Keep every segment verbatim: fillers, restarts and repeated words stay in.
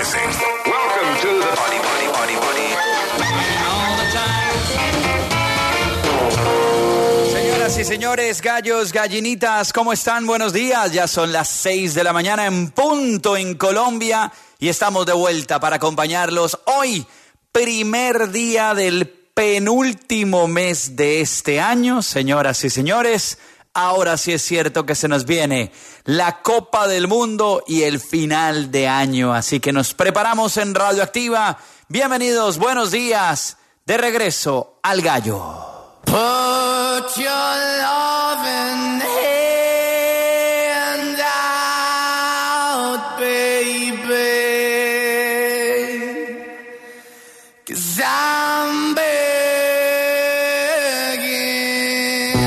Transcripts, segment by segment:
empiecen. Welcome to the party, party, party, party. All the time. Señoras y señores, gallos, gallinitas, ¿cómo están? Buenos días. Ya son las seis de la mañana en punto en Colombia y estamos de vuelta para acompañarlos hoy, primer día del penúltimo mes de este año. Señoras y señores, ahora sí es cierto que se nos viene la Copa del Mundo y el final de año, así que nos preparamos en Radioactiva. Bienvenidos, buenos días, de regreso al Gallo. Put your loving hand out, baby, 'cause I'm begging.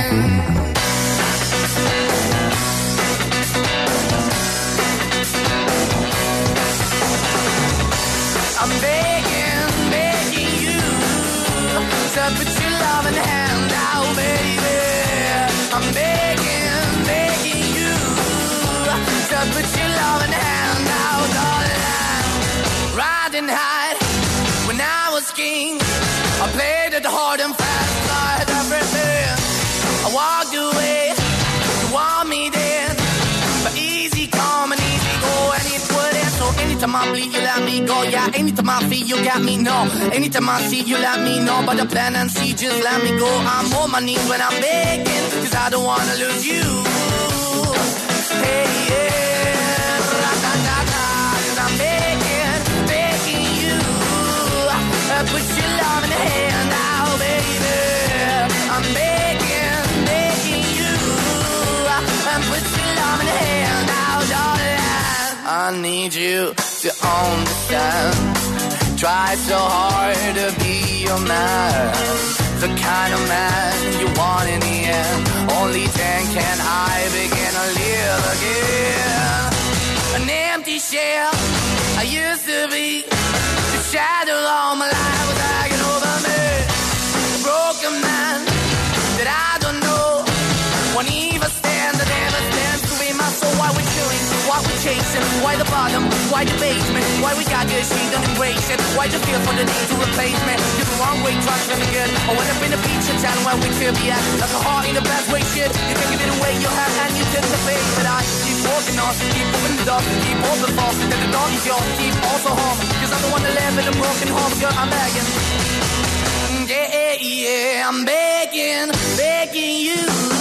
I'm begging, begging you to put your loving hand out, baby. I'm begging, begging you to put your loving hand out, darling. Riding high when I was king, I played it hard and fast, I had everything. I walked away, you want me then, but easy come and easy go, and it wouldn't. So anytime I bleed, you let me go. Yeah, anytime I feel, you got me, no. Anytime I see, you let me know. But the plan and see, just let me go. I'm on my knees when I'm begging, 'cause I don't wanna lose you. Hey, yeah, ra-da-da-da, 'cause I'm begging, begging you. Uh, put your love in the hand out, baby. I'm begging, begging you. Uh, put your love in the hand out, darling. I need you to understand. Try so hard to be your man, the kind of man you want in the end. Only then can I begin to live again. An empty shell I used to be, the shadow all my life was hanging over me. A broken man that I don't know won't even stand, that never stands to be my soul. Why we're chilling, why we're chasing, why the bottom, why the basement, why we got good, she don't embrace it, why the feel for the need to replace me. You're the wrong way, trying to be good. I went up in the feature town where we could be at, like a heart in the best way, shit. You can give it away, you have, and you took the face. But I keep walking on, keep moving the dog, keep open false, that the dog is yours, keep also home, 'cause I'm the one that live in a broken home, girl, I'm begging. Yeah, yeah, I'm begging, begging you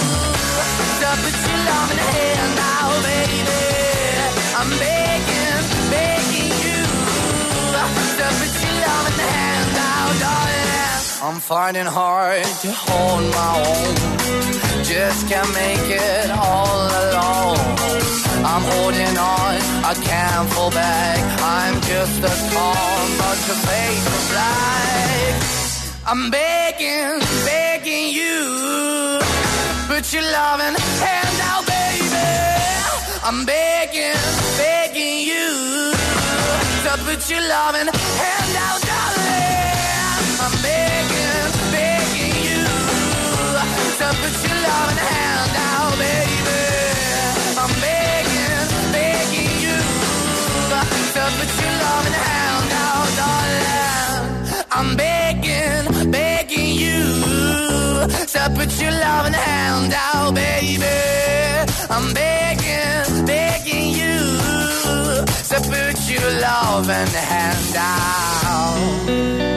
to put your love in the hand now, baby. I'm begging, begging you to put your love in the hand now, darling. I'm finding hard to hold my own, just can't make it all alone. I'm holding on, I can't fall back. I'm just a calm, but your face is black. I'm begging, begging you, put your loving hand out, baby. I'm begging, begging you to put your loving hand out, darling. I'm begging, begging you to put your loving hand out, baby. I'm begging, begging you to put your loving hand out, darling. I'm begging, begging you to put your loving hand out, baby. I'm begging, begging you to put your loving hand out.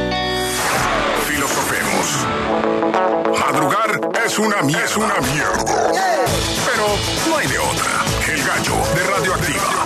Filosofemos. Madrugar es una mierda. Es una mierda. Pero no hay de otra. El Gallo de Radioactiva.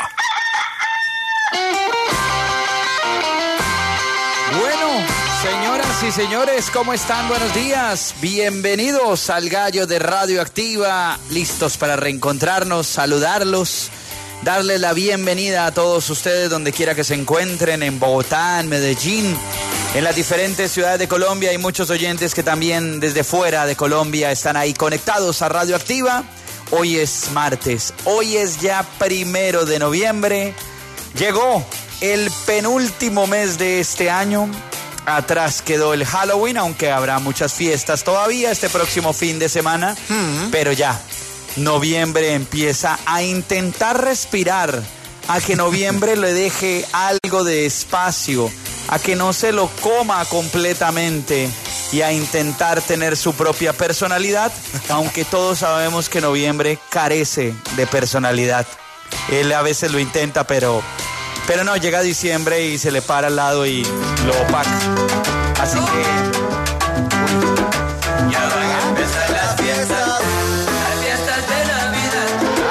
Bueno, señoras y señores, ¿cómo están? Buenos días. Bienvenidos al Gallo de Radioactiva. Listos para reencontrarnos, saludarlos, darles la bienvenida a todos ustedes donde quiera que se encuentren, en Bogotá, en Medellín, en las diferentes ciudades de Colombia. Hay muchos oyentes que también desde fuera de Colombia están ahí conectados a Radioactiva. Hoy es martes, hoy es ya primero de noviembre. Llegó el penúltimo mes de este año. Atrás quedó el Halloween, aunque habrá muchas fiestas todavía este próximo fin de semana. Mm. Pero ya, noviembre empieza a intentar respirar, a que noviembre le deje algo de espacio, a que no se lo coma completamente y a intentar tener su propia personalidad, aunque todos sabemos que noviembre carece de personalidad. Él a veces lo intenta, pero, pero no, llega diciembre y se le para al lado y lo opaca. Así que... Ya van a empezar las fiestas, las fiestas de Navidad.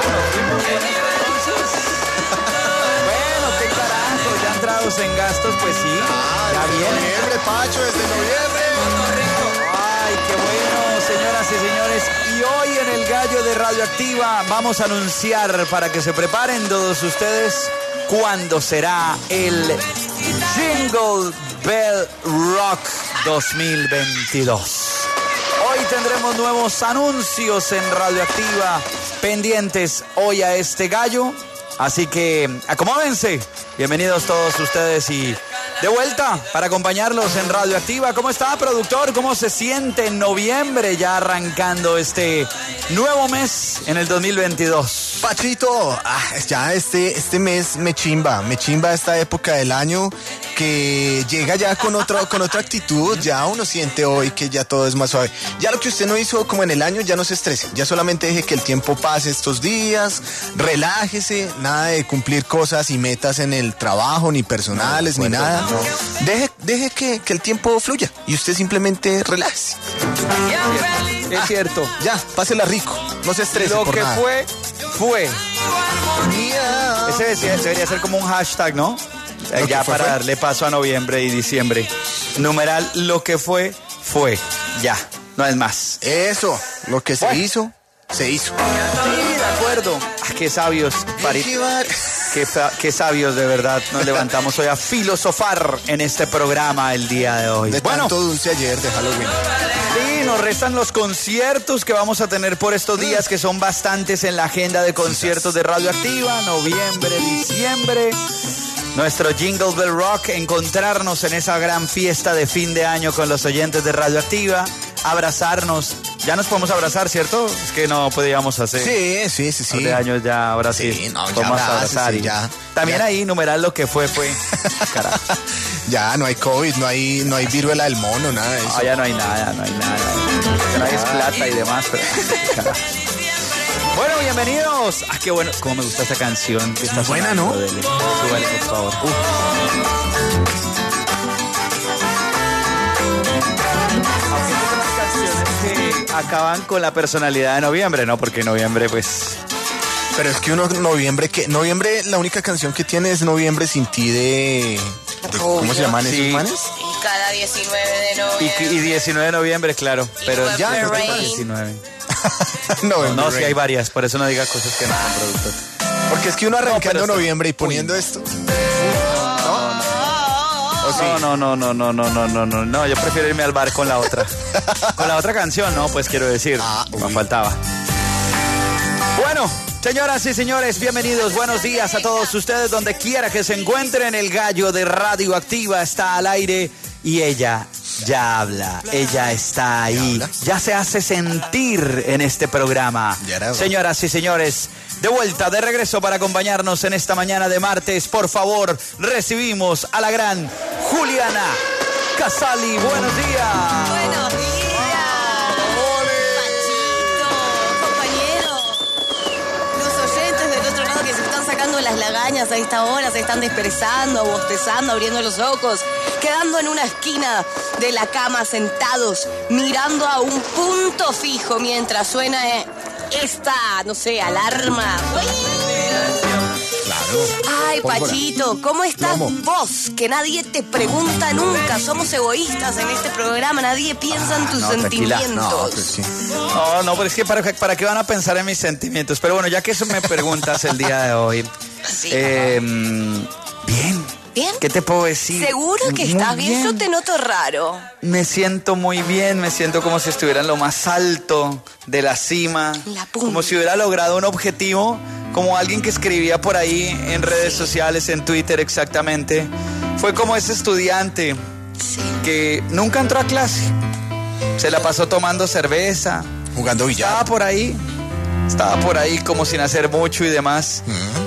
Bueno, qué carajo, ya entrados en gastos, pues sí, Ah, ya desde viene. noviembre, Pacho, desde noviembre. Ay, qué bueno, señoras y señores. Y hoy en el Gallo de Radioactiva vamos a anunciar, para que se preparen todos ustedes, cuándo será el Jingle Bell Rock dos mil veintidós. Hoy tendremos nuevos anuncios en Radioactiva, pendientes hoy a este gallo. Así que acomódense. Bienvenidos todos ustedes y de vuelta para acompañarlos en Radioactiva. ¿Cómo está, productor? ¿Cómo se siente en noviembre ya arrancando este nuevo mes en el dos mil veintidós? Pachito, ah, ya este, este mes me chimba, me chimba esta época del año que llega ya con, otro, con otra actitud. Ya uno siente hoy que ya todo es más suave. Ya lo que usted no hizo como en el año, ya no se estrese. Ya solamente deje que el tiempo pase estos días, relájese, nada de cumplir cosas y metas en el trabajo, ni personales, No, ni bueno, nada. no. Deje, deje que, que el tiempo fluya y usted simplemente relájese. Es cierto. Ya, pásela rico, no se estrese Lo por que nada. fue, fue. Ese debería, debería ser como un hashtag, ¿no? Eh, Lo ya que fue, para fue. darle paso a noviembre y diciembre. Numeral, lo que fue, fue. Ya, no es más. Eso, lo que se Bueno. hizo, se hizo. Sí, de acuerdo. Ah, qué sabios, Farid. Qué, fa- qué sabios, de verdad. Nos levantamos hoy a filosofar en este programa el día de hoy. De Bueno, tanto dulce ayer de Halloween. sí, nos restan los conciertos que vamos a tener por estos días, que son bastantes en la agenda de conciertos de Radioactiva. Noviembre, diciembre. Nuestro Jingle Bell Rock, encontrarnos en esa gran fiesta de fin de año con los oyentes de Radioactiva, abrazarnos. Ya nos podemos abrazar, ¿cierto? Es que no podíamos hacer. Sí, sí, sí, sí. De años ya, ahora sí. Sí, no, ya podemos abrácese, abrazar y ya. también Ya. ahí numeral lo que fue, fue. Carajo. Ya no hay COVID, no hay, no hay viruela del mono, nada de eso. Ah, ya no hay nada, no hay nada. Ya no hay plata y demás, pero. Carajo. Bueno, bienvenidos. Ah, qué bueno. Cómo me gusta esta canción. Que está muy buena, sonando. ¿no? Dele. Súbale, por favor. Uf. Aunque son las canciones que acaban con la personalidad de noviembre, ¿no? Porque noviembre, pues. Pero es que uno, noviembre, que noviembre, la única canción que tiene es Noviembre sin ti de... de- ¿Cómo se llaman Sí. esos manes? Y cada diecinueve de Y, noviembre. y diecinueve de noviembre, claro. Pero November ya. Rain. diecinueve. Noviembre No, sí Rain. hay varias, por eso no diga cosas que no son productos. Porque es que uno arrancando pero está- noviembre y poniendo esto. ¿No? ¿O sí? No, no, no, no, no, no, no, no, no, no, yo prefiero irme al bar con la otra. Con la otra canción, no, pues quiero decir, Ah, me uy. faltaba. Bueno, señoras y señores, bienvenidos, buenos días a todos ustedes, donde quiera que se encuentren. El gallo de Radioactiva está al aire y ella ya habla, ella está ahí, habla? ya se hace sentir en este programa. Ya era hora. Señoras y señores, de vuelta, de regreso para acompañarnos en esta mañana de martes, por favor, recibimos a la gran Juliana Casali. Buenos días. Buenos días. Pachito, compañero. Los oyentes del otro lado que se están sacando las lagañas a esta hora, se están dispersando, bostezando, abriendo los ojos, quedando en una esquina de la cama sentados, mirando a un punto fijo mientras suena eh, esta, no sé, alarma. Claro. Ay, Pólvora. Pachito, ¿cómo estás ¿Cómo? vos? Que nadie te pregunta nunca. Somos egoístas en este programa. Nadie piensa en tus no, tranquila. sentimientos. No, pues sí. No, no, pero es que para, para qué van a pensar en mis sentimientos. Pero bueno, ya que eso me preguntas el día de hoy. Sí. eh, bien. ¿Bien? ¿Qué te puedo decir? ¿Seguro que Muy estás bien? Yo te noto raro. Me siento muy bien, me siento como si estuviera en lo más alto de la cima. La punta. Como si hubiera logrado un objetivo, como alguien que escribía por ahí en redes sociales, en Twitter exactamente. Fue como ese estudiante Sí. que nunca entró a clase. Se la pasó tomando cerveza. Jugando billar. Estaba por ahí. Estaba por ahí como sin hacer mucho y demás. Mm.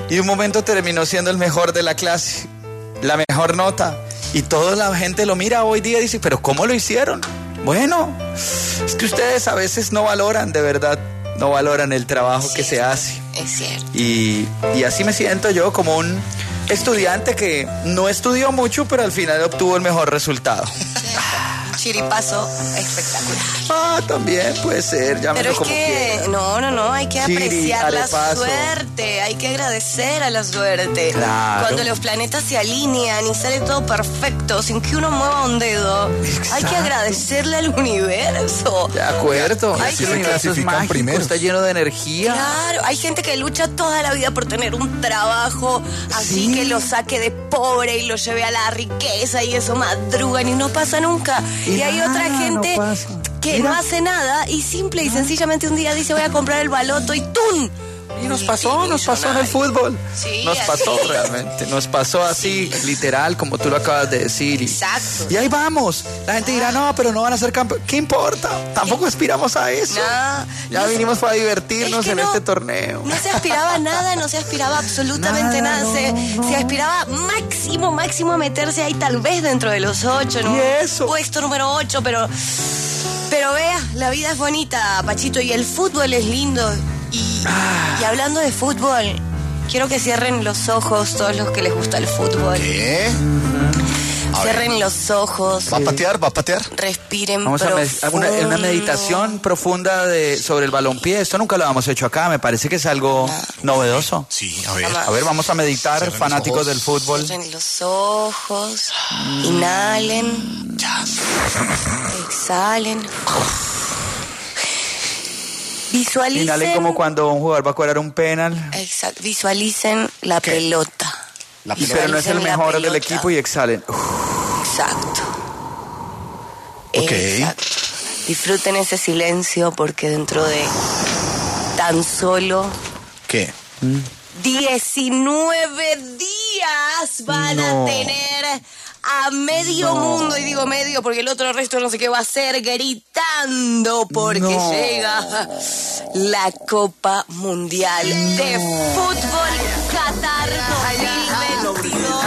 Y de un momento terminó siendo el mejor de la clase, la mejor nota. Y toda la gente lo mira hoy día y dice, ¿pero cómo lo hicieron? Bueno, es que ustedes a veces no valoran, de verdad, no valoran el trabajo Sí, que se hace. Es cierto. Y, y así me siento yo, como un estudiante que no estudió mucho, pero al final obtuvo el mejor resultado. Chiripazo espectacular. Ah, también puede ser, llámelo Pero es como que, quiera. no, no, no, hay que Chiri, apreciar la arepazo. suerte, hay que agradecer a la suerte. Claro. Cuando los planetas se alinean y sale todo perfecto, sin que uno mueva un dedo, hay que agradecerle al universo. De acuerdo, Ay, es que el que universo es clasifican mágico, primero. está lleno de energía. Claro, hay gente que lucha toda la vida por tener un trabajo así Sí. que lo saque de pobre y lo lleve a la riqueza y eso madrugan y no pasa nunca. Y, Y hay nada, otra no gente pasa. que Mira. no hace nada y simple y sencillamente un día dice voy a comprar el baloto y ¡tum! Y nos pasó, nos pasó en el fútbol. Sí, nos así. pasó realmente, nos pasó así, literal, como tú lo acabas de decir. Y, Exacto. y ahí vamos. La gente dirá, no, pero no van a ser campeones. ¿Qué importa? Tampoco aspiramos a eso. No, ya no vinimos se- para divertirnos es que en no- este torneo. No se aspiraba a nada, no se aspiraba absolutamente Nada, nada. Se, no, no. se aspiraba máximo, máximo a meterse ahí tal vez dentro de los ocho, ¿no? Y eso. Puesto número ocho, pero. Pero vea, la vida es bonita, Pachito, y el fútbol es lindo. Y, Ah. y hablando de fútbol, quiero que cierren los ojos todos los que les gusta el fútbol. ¿Qué? A ver. Cierren los ojos, ¿Va a patear? ¿Va a patear? respiren Vamos a med- profundo. una, una meditación profunda de, sobre el balompié. Esto nunca lo habíamos hecho acá. Me parece que es algo novedoso. Sí, a ver. A ver, vamos a meditar, Cierren los fanáticos ojos. del fútbol. Cierren los ojos, inhalen, Ya. exhalen. Visualicen. Inhalen como cuando un jugador va a cobrar un penal. Exacto, visualicen la ¿Qué? pelota. La Y pero no es el Visualicen la mejor del pelota. equipo y exhalen. Uf, Exacto. Ok. Exacto. Disfruten ese silencio porque dentro de tan solo ¿Qué? diecinueve días van No. a tener a medio mundo, y digo medio porque el otro resto no sé qué va a hacer, gritando porque No. llega la Copa Mundial de Fútbol Qatar dos mil veintidós.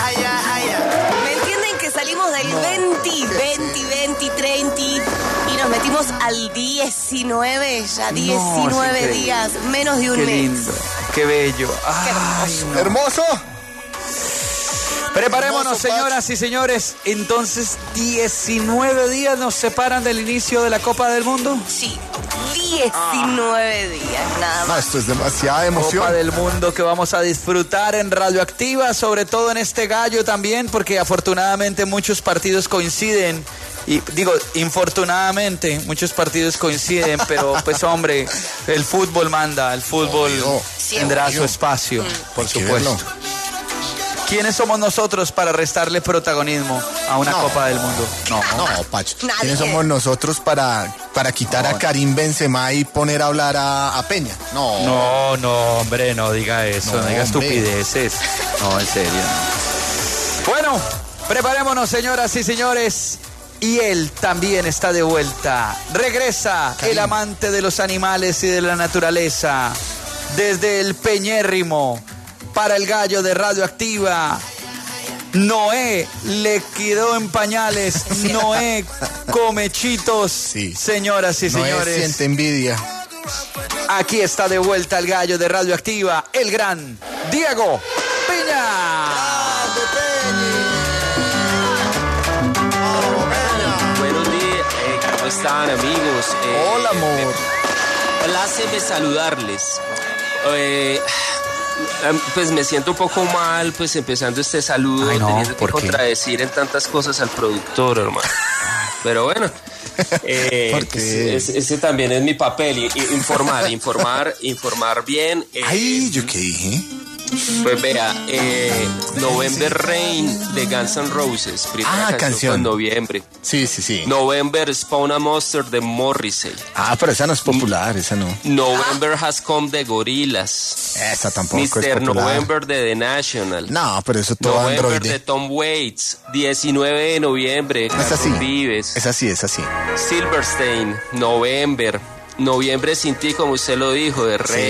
¿Me entienden que salimos del veinte, veinte, veinte, treinta y nos metimos al diecinueve, ya diecinueve increíble. días, menos de un qué mes? lindo, qué bello. Ay, no. ¡Hermoso! Preparémonos, Hermoso, Pacho. señoras y señores. Entonces, diecinueve días nos separan del inicio de la Copa del Mundo. Sí, diecinueve días, nada No, más. esto es demasiada emoción. Copa del Mundo que vamos a disfrutar en Radioactiva, sobre todo en este gallo también, porque afortunadamente muchos partidos coinciden. Y digo, infortunadamente, muchos partidos coinciden, pero pues hombre, el fútbol manda, el fútbol Obvio. tendrá Obvio. su espacio, por Hay que supuesto. verlo. ¿Quiénes somos nosotros para restarle protagonismo a una No. Copa del Mundo? No. No, Pacho. Nadie. ¿Quiénes somos nosotros para, para quitar a Karim Benzema y poner a hablar a, a Peña? No. No, no, hombre, no diga eso, no, No, diga hombre. estupideces. No, en serio. Bueno, preparémonos, señoras y señores. Y él también está de vuelta. Regresa Karim. el amante de los animales y de la naturaleza. Desde el Peñérrimo para el gallo de Radioactiva. Noé le quedó en pañales. Noé come chitos. Sí. Señoras y No es, señores. siente envidia. Aquí está de vuelta el gallo de Radioactiva, el gran Diego Piña. Buenos días, eh, ¿cómo están, amigos? Eh, Hola, amor. Pláceme saludarles. Eh, pues me siento un poco mal, pues empezando este saludo, Ay, no, teniendo que ¿por qué? contradecir en tantas cosas al productor, hermano. Pero bueno, eh, ¿Por qué? pues, ese, ese también es mi papel, i- i- informar, informar, informar bien. eh, Ay, ¿yo qué dije? Pues vea, eh, November Rain de Guns N' Roses, primera Ah, canción, canción. fue en noviembre. Sí, sí, sí. November Spawn a Monster de Morrissey. Ah, pero esa no es popular, esa no. November Has Come de Gorillaz. Esa tampoco es mister popular. November de The National. No, pero eso todo November Android. de Tom Waits. diecinueve de noviembre. Es Carlos así. Vives. Es así, es así. Silverstein. November. Noviembre sin ti, como usted lo dijo, de Rake.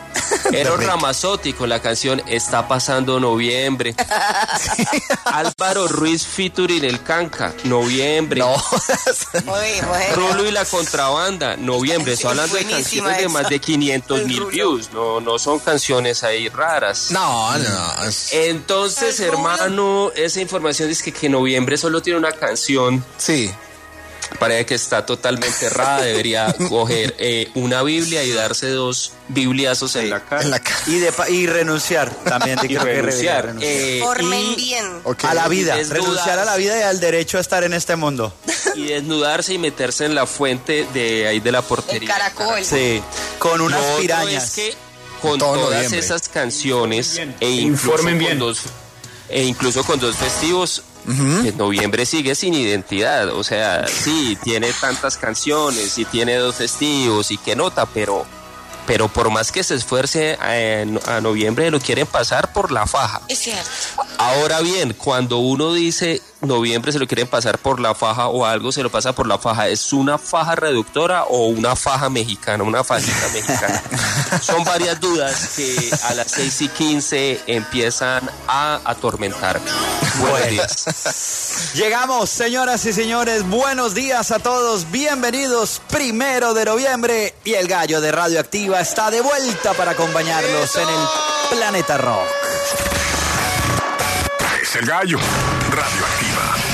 Eros Ramazzotti con la canción Está pasando noviembre. Álvaro Ruiz featuring El Canca, noviembre. No. Muy bueno. Rulo y la Contrabanda, noviembre. Estoy hablando de Buenísima canciones de esa. más de quinientos El mil Rulo. views. No, no son canciones ahí raras. No, no. es- Entonces, El Rulo. hermano, esa información dice que, que noviembre solo tiene una canción. Sí. Parece que está totalmente errada. Debería coger eh, una Biblia y darse dos bibliazos en la cara. En la ca- Y, de, pa- y renunciar también. Y creo que renunciar. renunciar. Eh, Formen y- bien. Ok. A la vida, desnudarse. renunciar a la vida y al derecho a estar en este mundo. y desnudarse y meterse en la fuente de ahí de la El portería. caracol. Sí, con unas Lo otro pirañas. es que con Todo todas noviembre. esas canciones e incluso Informen con bien. dos e incluso con dos festivos, que noviembre sigue sin identidad. O sea, sí, tiene tantas canciones y tiene dos festivos y qué nota, pero pero por más que se esfuerce eh, a noviembre lo quieren pasar por la faja. Es cierto. Ahora bien, cuando uno dice noviembre se lo quieren pasar por la faja o algo se lo pasa por la faja, ¿es una faja reductora o una faja mexicana, una fajita mexicana? Son varias dudas que a las seis y quince empiezan a atormentar. Buenos días. Llegamos, señoras y señores, buenos días a todos, bienvenidos, primero de noviembre, y el gallo de Radioactiva está de vuelta para acompañarlos en el Planeta Rock. Es el gallo. Radioactiva.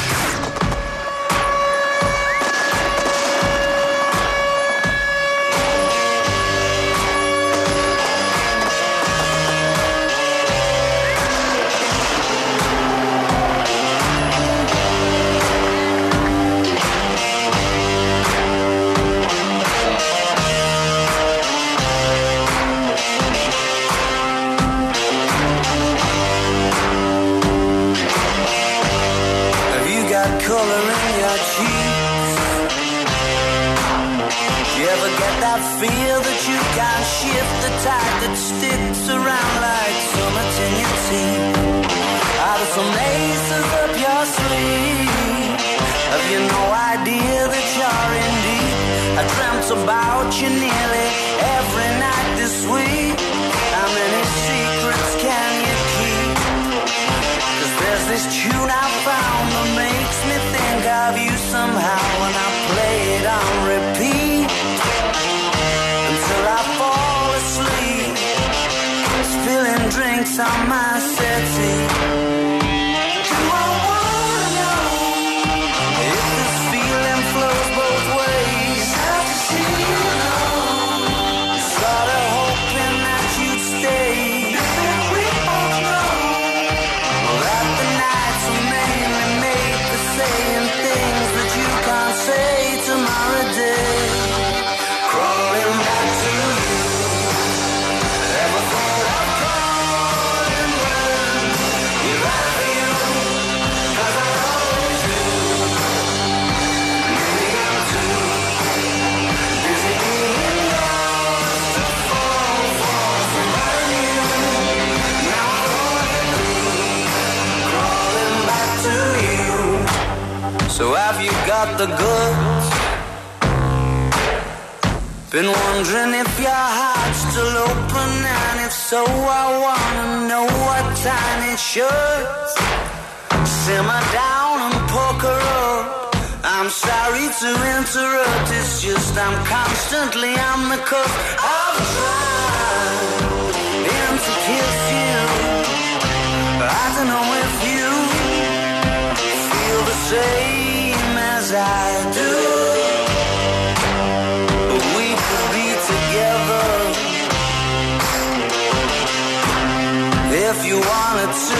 Have you got color in your cheeks? You ever get that feel that you can't shift the tide that sticks around like summits in your teeth? Are there some aces up your sleeve? Have you no idea that you're in deep? I dreamt about you nearly every night this week. How many secrets can you keep? Cause there's this tune I found that makes me think of you somehow, and I play it on repeat until I fall asleep, spilling drinks on my settee. Do I wanna know if this feeling flows both ways? How to see you know, sorta hoping that you'd stay. We both know that the nights are mainly made for saying things that you can't say tomorrow day. Crawling back to you. Ever thought of calling when you're out of you? 'Cause I always do. Maybe I'm too busy being yours to fall for somebody new. Now I'm going crawling back to you. So have you got the goods? Been wondering if your heart's still open, and if so, I wanna know what time it should. Simmer down and poker up. I'm sorry to interrupt, it's just I'm constantly on the cusp of trying to kiss you. I don't know if you feel the same as I do, but we could be together if you wanted to.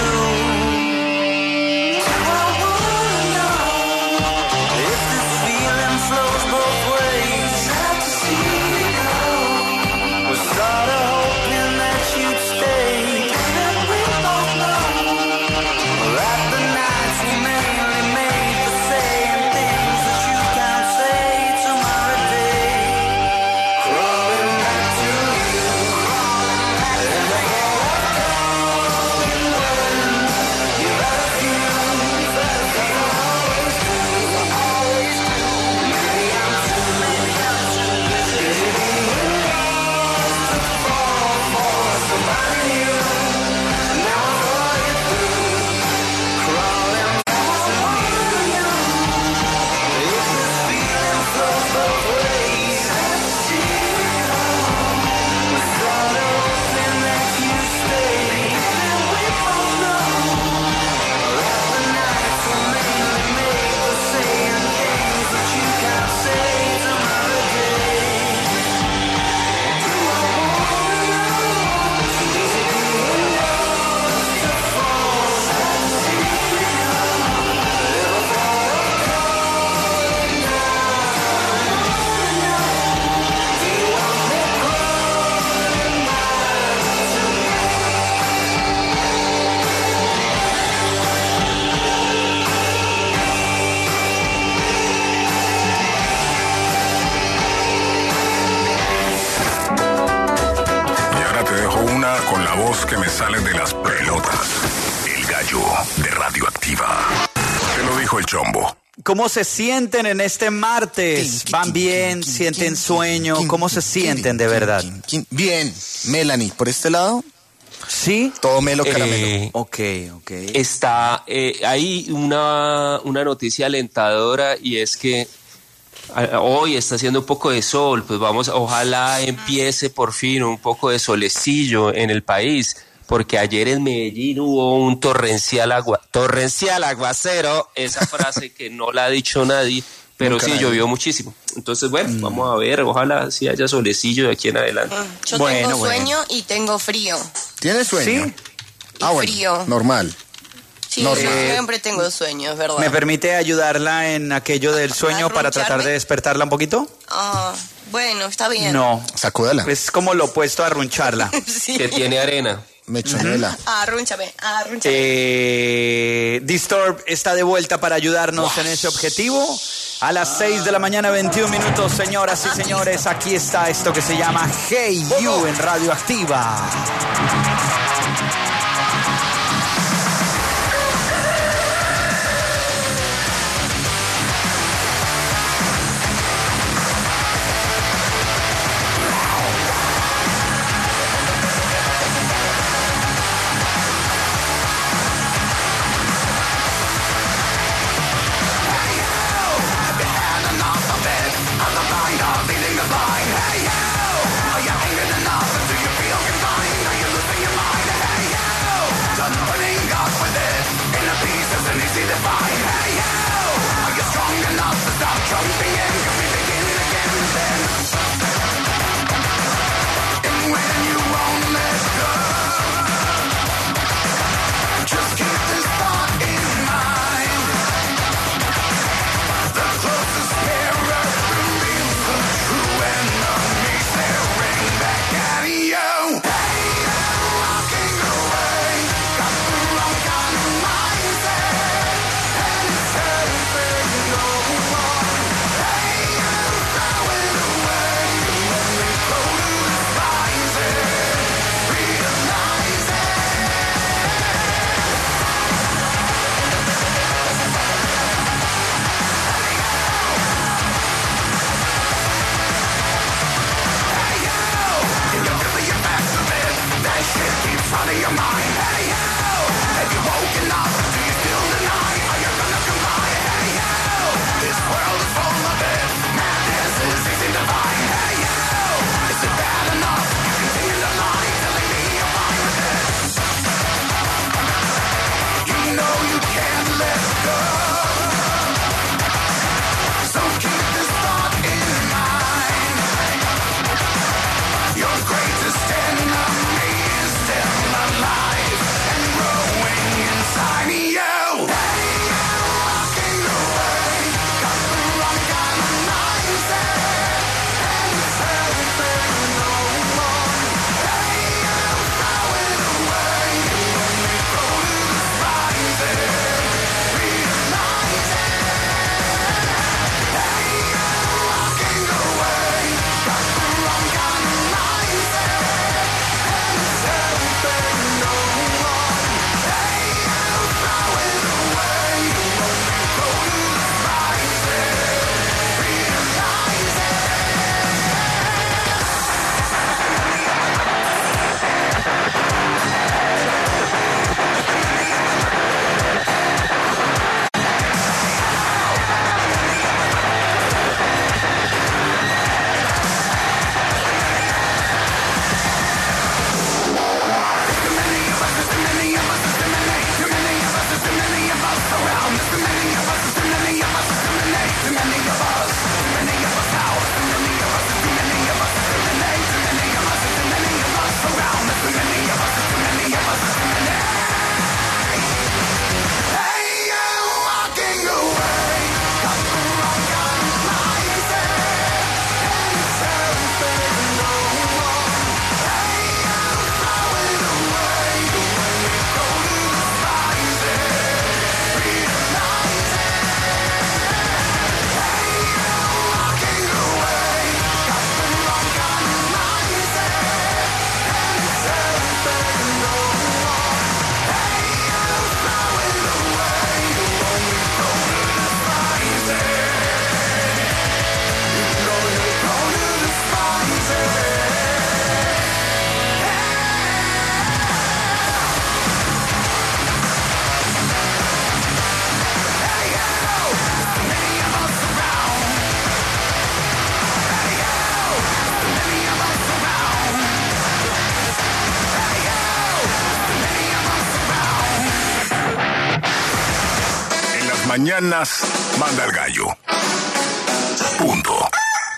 I wanna know if this feeling flows both ways. Sad to see you go. Was sorta hoping that you'd stay. And we both know that the nights were mainly made for esos que me salen de las pelotas. El gallo de Radioactiva. Te lo dijo el Chombo. ¿Cómo se sienten en este martes? ¿Van bien? ¿Sienten sueño? ¿Cómo se sienten de verdad? Bien, Melanie, por este lado, ¿Sí? todo melo caramelo. Eh, Ok, ok. Está, eh, hay una, una noticia alentadora y es que a- hoy está haciendo un poco de sol, pues vamos, ojalá empiece por fin un poco de solecillo en el país, porque ayer en Medellín hubo un torrencial agua, torrencial aguacero, esa frase que no la ha dicho nadie, pero Nunca sí nadie. llovió muchísimo. Entonces, bueno, vamos a ver, ojalá sí haya solecillo de aquí en adelante. Yo Bueno, tengo bueno. sueño y tengo frío. ¿Tienes sueño? ¿Sí? Ah, bueno, frío. normal. Sí, No, yo eh, siempre tengo sueño, es verdad. ¿Me permite ayudarla en aquello del sueño para tratar ¿Arruncharme? de despertarla un poquito? Ah, bueno, está bien. No, Sacúdala. es como lo opuesto a arruncharla. Sí. Que tiene arena. Mechonela. Arrúnchame, arrúnchame. Eh, Disturb está de vuelta para ayudarnos en ese objetivo. A las seis de la mañana, veintiún minutos, señoras y señores, aquí está esto que se llama Hey You en Radioactiva. Hey, you! Are you hanging enough? Do you feel confined? Are you losing your mañanas manda el gallo. Punto.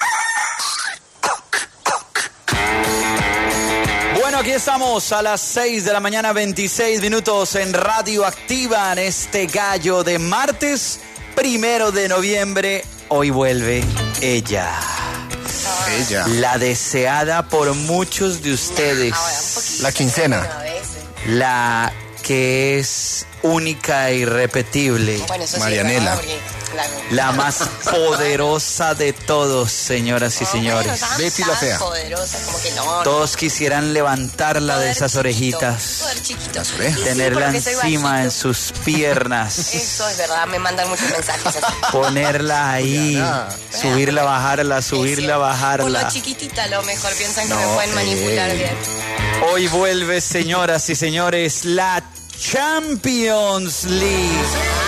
Bueno, aquí estamos a las seis de la mañana, veintiséis minutos en Radio Activa, en este gallo de martes, primero de noviembre. Hoy vuelve ella. Ella. La deseada por muchos de ustedes. La quincena. La que es única e irrepetible. Bueno, eso sí, Marianela. ¿verdad? Porque La más poderosa de todos, señoras y señores. Betty la fea. Poderosa, como que no. Todos quisieran levantarla de Poder esas chiquito, orejitas, poder chiquito. Las orejas. Sí, tenerla porque soy encima bajito. en sus piernas, Eso es verdad, me mandan muchos mensajes así. ponerla ahí, Juliana. subirla, bajarla, subirla, Por bajarla. lo chiquitita a lo mejor piensan que No, me pueden manipular eh. bien. Hoy vuelve, señoras y señores, la Champions League.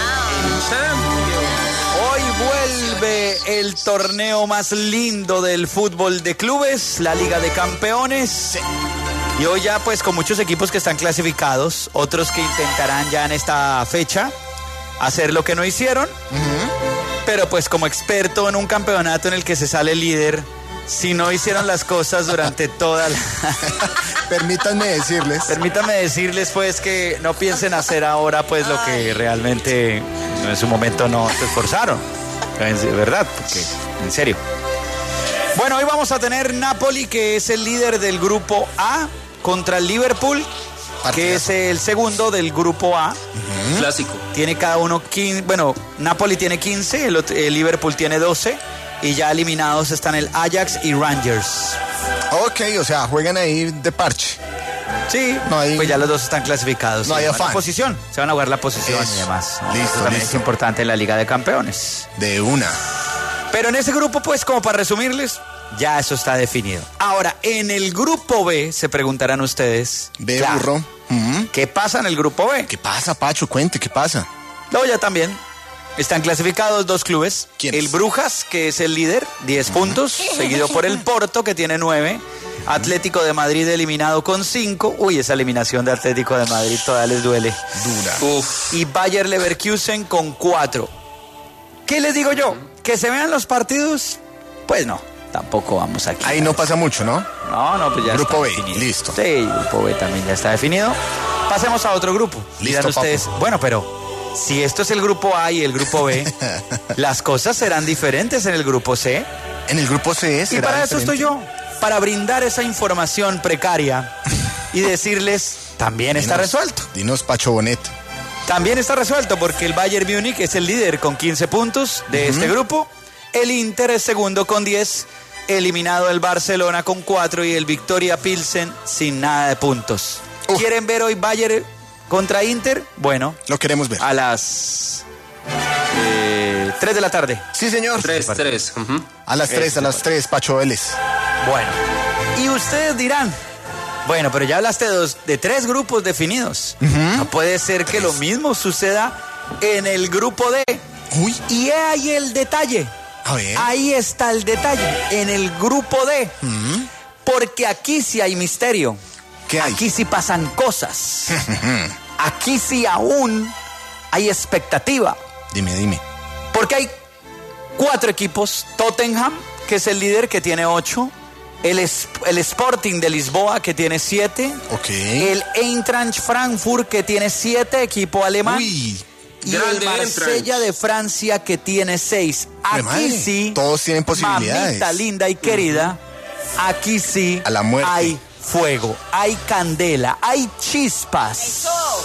Hoy vuelve el torneo más lindo del fútbol de clubes, la Liga de Campeones. Y hoy ya pues con muchos equipos que están clasificados, otros que intentarán ya en esta fecha hacer lo que no hicieron. Pero pues como experto en un campeonato en el que se sale líder, si no hicieron las cosas durante toda la... Permítanme decirles. Permítame decirles pues que no piensen hacer ahora pues lo que realmente en su momento no se esforzaron. Es verdad, porque en serio. Bueno, hoy vamos a tener Napoli, que es el líder del grupo A, contra el Liverpool, que es el segundo del grupo A. Clásico. Tiene cada uno quince, bueno, Napoli tiene quince, el, otro- el Liverpool tiene doce y ya eliminados están el Ajax y Rangers. Ok, o sea, juegan ahí de parche. Sí, No hay- pues ya los dos están clasificados. No Se hay van a afán. posición, se van a jugar la posición Eso. y demás. ¿no? Listo, Eso también listo. es importante en la Liga de Campeones. De una. Pero en ese grupo, pues, como para resumirles, ya eso está definido. Ahora, en el grupo B, se preguntarán ustedes. Ve, claro, burro. Ujú. ¿qué pasa en el grupo B? ¿Qué pasa, Pacho? Cuente, ¿qué pasa? No, ya también. Están clasificados dos clubes. ¿Quiénes? El Brujas, que es el líder, diez puntos, seguido por el Porto, que tiene nueve. Atlético de Madrid eliminado con cinco. Uy, esa eliminación de Atlético de Madrid todavía les duele. Dura. Uf. Y Bayer Leverkusen con cuatro. ¿Qué les digo yo? ¿Que se vean los partidos? Pues no, tampoco vamos aquí. Ahí no pasa mucho, ¿no? No, no, pues ya Grupo está B, definido. listo. Sí, grupo B también ya está definido. Pasemos a otro grupo. Listo, Dirán ustedes, papu. bueno, pero si esto es el grupo A y el grupo B, las cosas serán diferentes en el grupo C. En el grupo C Y será para eso diferente. estoy yo, para brindar esa información precaria y decirles, también está Dinos- resuelto. Dinos, Pacho Bonet. También está resuelto porque el Bayern Múnich es el líder con quince puntos de este grupo. El Inter es segundo con diez. Eliminado el Barcelona con cuatro y el Victoria Pilsen sin nada de puntos. Uf. ¿Quieren ver hoy Bayern contra Inter? Bueno, Lo queremos ver. a las eh, tres de la tarde. Sí, señor. Tres, tres. Ujú. A las tres, a las tres, Pacho Vélez. Bueno, y ustedes dirán, bueno, pero ya hablaste de, dos- de tres grupos definidos. No puede ser que lo mismo suceda en el grupo D. Uy, Y ahí el detalle. a ver. Ahí está el detalle, en el grupo D. Porque aquí sí hay misterio. ¿Qué hay? Aquí sí pasan cosas. Aquí sí aún hay expectativa. Dime, dime. Porque hay cuatro equipos. Tottenham, que es el líder, que tiene ocho. El, es- el Sporting de Lisboa, que tiene siete. Ok. El Eintracht Frankfurt, que tiene siete, equipo alemán. Uy, Y Grande el Marsella Eintracht. de Francia, que tiene seis. ¡Jue Aquí madre! sí. Todos tienen posibilidades. Mamita linda y querida. Aquí sí. A la muerte. Hay fuego, hay candela, hay chispas.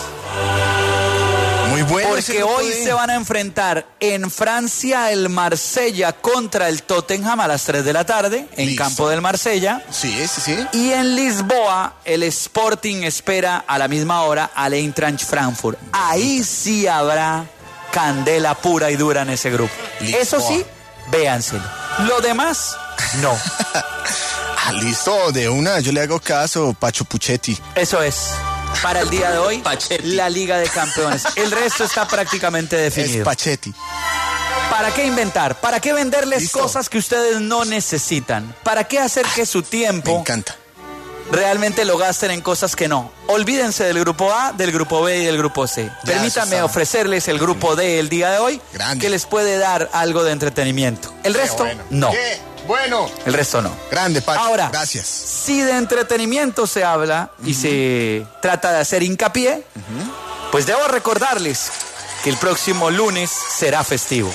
muy bueno. ese Porque grupo hoy D. se van a enfrentar en Francia el Marsella contra el Tottenham a las tres de la tarde en Listo. campo del Marsella. Sí, sí, sí. Y en Lisboa el Sporting espera a la misma hora al Eintracht Frankfurt. Ahí sí habrá candela pura y dura en ese grupo. Lisboa. Eso sí, véanselo. Lo demás, no. Ah, listo, de una. Yo le hago caso, Pacho Puchetti. Eso es. Para el día de hoy, Pachetti. la Liga de Campeones. El resto está prácticamente Es definido. Pachetti. ¿Para qué inventar? ¿Para qué venderles Listo. cosas que ustedes no necesitan? ¿Para qué hacer que su Me tiempo encanta. realmente lo gasten en cosas que no. Olvídense del grupo A, del grupo B y del grupo C. Ya, Permítanme eso está. ofrecerles el grupo D el día de hoy, Grande. que les puede dar algo de entretenimiento. El resto, Qué bueno. no. Qué bueno. El resto no. Grande, Pacho. Ahora, Gracias. si de entretenimiento se habla y se trata de hacer hincapié, pues debo recordarles que el próximo lunes será festivo.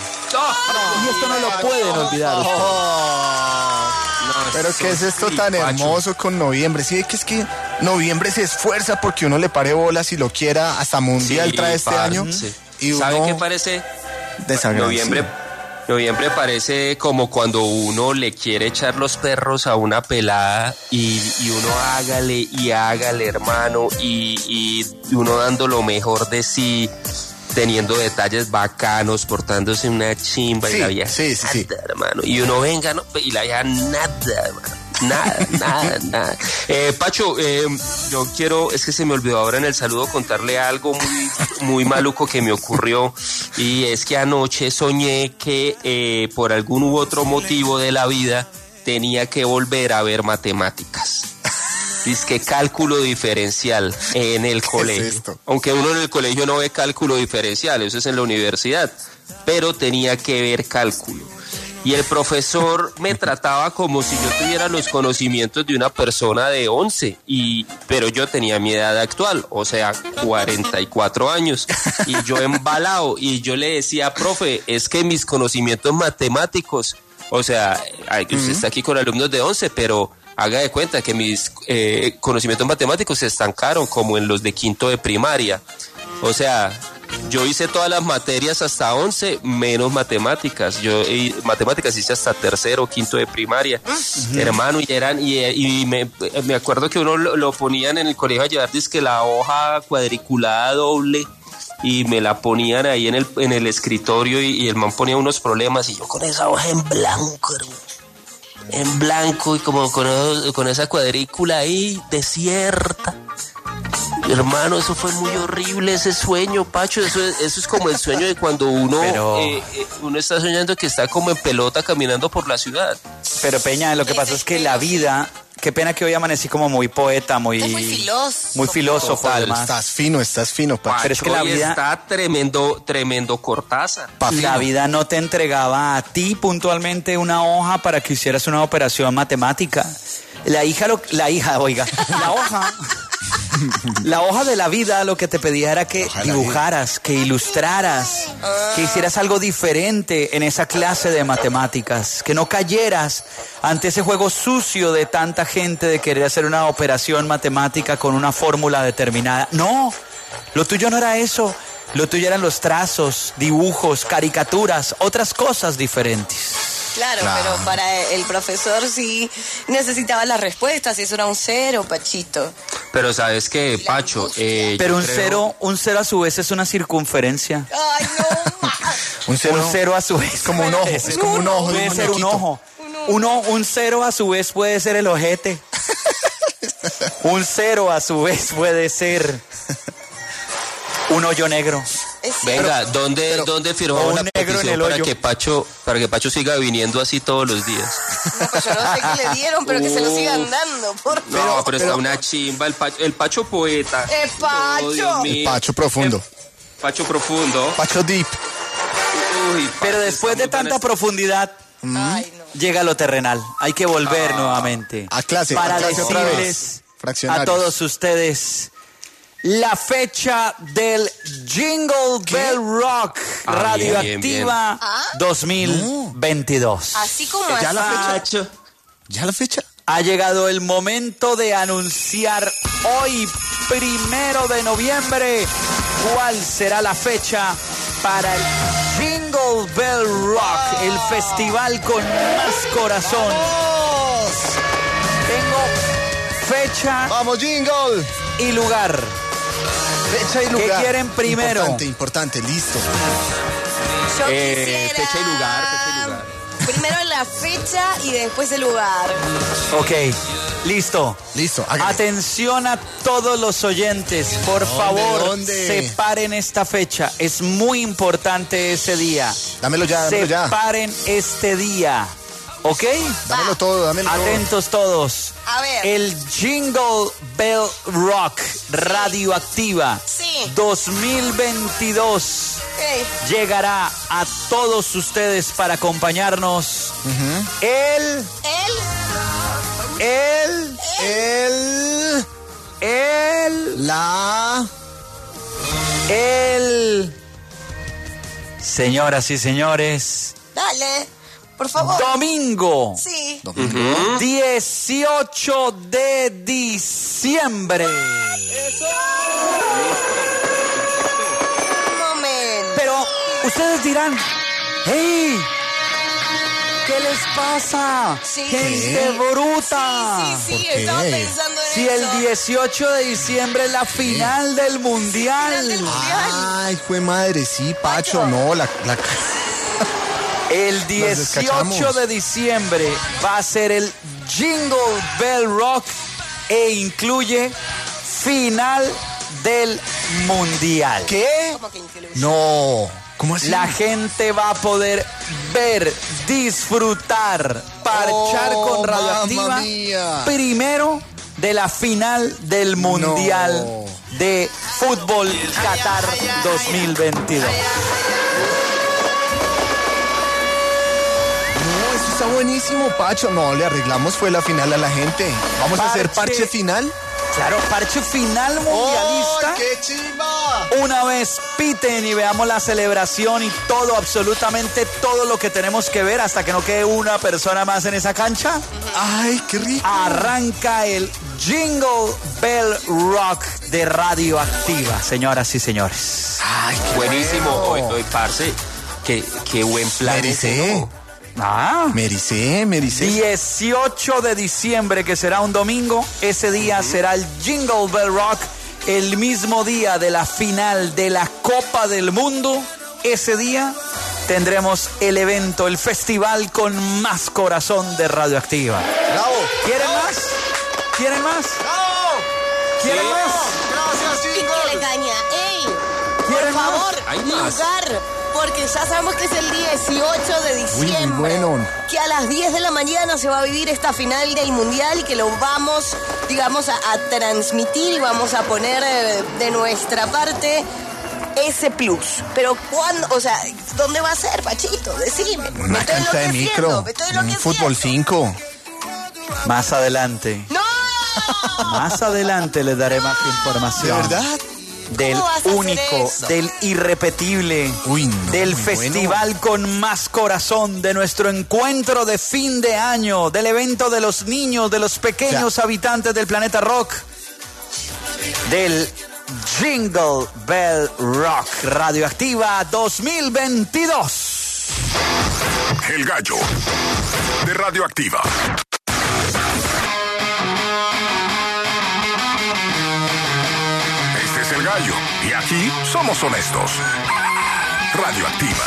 Y esto no lo pueden olvidar ustedes. Oh. Pero ¿qué es esto tan hermoso con noviembre? Sí, que es que noviembre se esfuerza porque uno le pare bolas y lo quiera, hasta mundial Sí, trae este parce. año. Y uno ¿Sabe qué parece? desagradecido. Noviembre, noviembre parece como cuando uno le quiere echar los perros a una pelada y, y uno hágale y hágale, hermano, y, y uno dando lo mejor de sí, teniendo detalles bacanos, portándose una chimba Sí, y la vieja sí, sí, sí. nada, hermano, y uno venga, no, y la vieja nada, hermano. Nada, nada, nada. Eh, Pacho, eh, yo quiero, es que se me olvidó ahora en el saludo contarle algo muy, muy maluco que me ocurrió, y es que anoche soñé que eh, por algún u otro motivo de la vida tenía que volver a ver matemáticas. Dice que cálculo diferencial en el colegio. esto? Aunque uno en el colegio no ve cálculo diferencial, eso es en la universidad, pero tenía que ver cálculo. Y el profesor me trataba como si yo tuviera los conocimientos de una persona de once, y, pero yo tenía mi edad actual, o sea, cuarenta y cuatro años, y yo embalado, y yo le decía, profe, es que mis conocimientos matemáticos, o sea, ay, usted está aquí con alumnos de once, pero haga de cuenta que mis eh, conocimientos matemáticos se estancaron como en los de quinto de primaria. O sea, yo hice todas las materias hasta once, menos matemáticas. Yo eh, matemáticas hice hasta tercero, quinto de primaria. Uh-huh. Hermano, y eran y, y me, me acuerdo que uno lo, lo ponían en el colegio a llevar dizque la hoja cuadriculada doble, y me la ponían ahí en el, en el escritorio, y, y el man ponía unos problemas y yo con esa hoja en blanco, hermano. En blanco, y como con, con esa cuadrícula ahí desierta. Hermano, eso fue muy horrible, ese sueño, Pacho. Eso es, eso es como el sueño de cuando uno Pero... eh, eh, uno está soñando que está como en pelota caminando por la ciudad. Pero Peña, lo que pasa es que la vida, qué pena que hoy amanecí como muy poeta, muy... Es muy filósofo. Muy filósofo, Total, además. Estás fino, estás fino, Pacho. Pero es que la Hoy vida- está tremendo, tremendo Cortázar. Pa' La fino. vida no te entregaba a ti puntualmente una hoja para que hicieras una operación matemática. La hija, lo, la hija, oiga, la hoja, la hoja de la vida lo que te pedía era que Hoja de la dibujaras, que ilustraras, que hicieras algo diferente en esa clase de matemáticas, que no cayeras ante ese juego sucio de tanta gente de querer hacer una operación matemática con una fórmula determinada. No, lo tuyo no era eso. Lo tuyo eran los trazos, dibujos, caricaturas, otras cosas diferentes. Claro, Claro. pero para el profesor sí necesitaba las respuestas, y eso era un cero, Pachito. Pero sabes qué, Pacho, eh, Pero yo un creo- cero, un cero a su vez es una circunferencia. Ay, no. Un cero, Un cero a su vez es como un ojo, es como un ojo de puede un ser un muñequito. ojo. Uno, un cero a su vez puede ser el ojete. Un cero a su vez puede ser un hoyo negro. Es Venga, ¿dónde, ¿dónde firmó o un una negro en petición el para hoyo. que Pacho, para que Pacho siga viniendo así todos los días? No, pues yo no sé qué le dieron, pero que se lo sigan dando, por No, favor. pero, está una chimba, el Pacho, el Pacho poeta. ¡Eh, Pacho! Oh, Dios mío. Pacho profundo. El Pacho profundo. Pacho deep. Uy, Pacho, Pero después de está muy tanta buena profundidad, Ay, no. llega lo terrenal. Hay que volver nuevamente. A clase, Para a clase otra vez. decirles Fraccionarios. a todos ustedes la fecha del Jingle Bell Rock Ah, Radioactiva bien, bien. Ah. dos mil veintidós. Así como ¿Ya así. la fecha? Pacho. ¿Ya la fecha? Ha llegado el momento de anunciar hoy, primero de noviembre, cuál será la fecha para el Jingle Bell Rock, el festival con más corazón. Tengo fecha ¡Vamos, jingle! y lugar. Fecha y lugar. quieren primero? Importante, importante, listo. Yo Eh, quisiera... fecha y lugar, fecha y lugar. Primero la fecha y después el lugar. Ok, listo. Listo, hágale. Atención a todos los oyentes, por ¿Dónde, favor, dónde? separen esta fecha. Es muy importante ese día. Dámelo ya, dámelo ya. Separen este día. ¿Ok? Dámelo todo, dámelo todo. Atentos todos. A ver. El Jingle Bell Rock Radioactiva Sí. dos mil veintidós Ok. llegará a todos ustedes para acompañarnos. El, Él. el, El... el, La... el. Señoras y señores, Dale. Por favor. domingo Sí. dieciocho de diciembre. Un momento. Pero ustedes dirán, ¡hey! ¿Qué les pasa? Sí. ¡Gente bruta! Sí, sí, sí, ¿Por qué? estaba pensando en Si eso. el dieciocho de diciembre es la final del mundial. Final del mundial. Ay, fue madre, sí, Pacho, no, la... la... El dieciocho descachamos. de diciembre va a ser el Jingle Bell Rock e incluye final del mundial. ¿Qué? ¿Cómo que incluye? No, ¿cómo así? La gente va a poder ver, disfrutar, parchar Oh, con Radioactiva mamma mía. primero de la final del Mundial No. de Fútbol Qatar dos mil veintidós. No, eso está buenísimo, Pacho. No, le arreglamos, fue la final a la gente. Vamos a hacer Parche. parche final. Claro, parche final mundialista. ¡Oh, qué chiva! Una vez piten y veamos la celebración y todo, absolutamente todo lo que tenemos que ver hasta que no quede una persona más en esa cancha. Ay, qué rico. Arranca el Jingle Bell Rock de Radioactiva, señoras y señores. Ay, qué Buenísimo. Hoy, bueno. hoy, parce, qué, qué buen plan. Me ese, ericé. ¿no? Ah. Me ericé, me ericé. dieciocho de diciembre, que será un domingo, ese día será el Jingle Bell Rock, el mismo día de la final de la Copa del Mundo. Ese día tendremos el evento, el festival con más corazón de Radioactiva. ¡Bravo! ¿Quieren más? ¿Quieren más? ¡Bravo! ¿Quieren Sí. más? ¡Gracias, Y que le Jingle! caña. ¡Ey! Por ¿Quieren más? favor, Hay más. lugar. Porque ya sabemos que es el dieciocho de diciembre. Uy, bueno. Que a las diez de la mañana se va a vivir esta final del mundial y que lo vamos, digamos, a, a transmitir y vamos a poner eh, de nuestra parte ese plus. Pero ¿cuándo? O sea, ¿dónde va a ser, Pachito? Decime. Me Una estoy cancha de enloqueciendo, micro. me estoy Un enloqueciendo. fútbol cinco. Más adelante. ¡No! Más adelante les daré más ¿De información. verdad? Del ¿Cómo vas a hacer único, eso? del irrepetible, Uy, no, del muy festival con más corazón, de nuestro encuentro de fin de año, del evento de los niños, de los pequeños Ya. habitantes del planeta rock, del Jingle Bell Rock Radioactiva dos mil veintidós. El gallo de Radioactiva. Este es el gallo y aquí somos honestos. Radioactiva.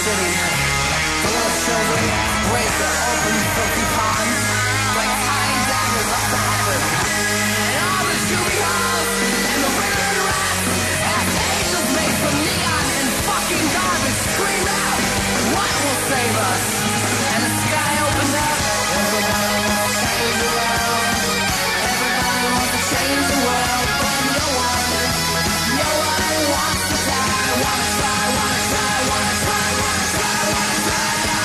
city. The little children raise their open, filthy ponds like tiny daggers up to heaven. And all the shooting halls and the wicked rats as angels made from neon and fucking garbage scream out, what will save us? And the sky opened up. Everybody wants to change the world. Everybody wants to change the world, but no one, no one wants to die. Wanna try, wanna try, wanna try, wanna try, wanna try now.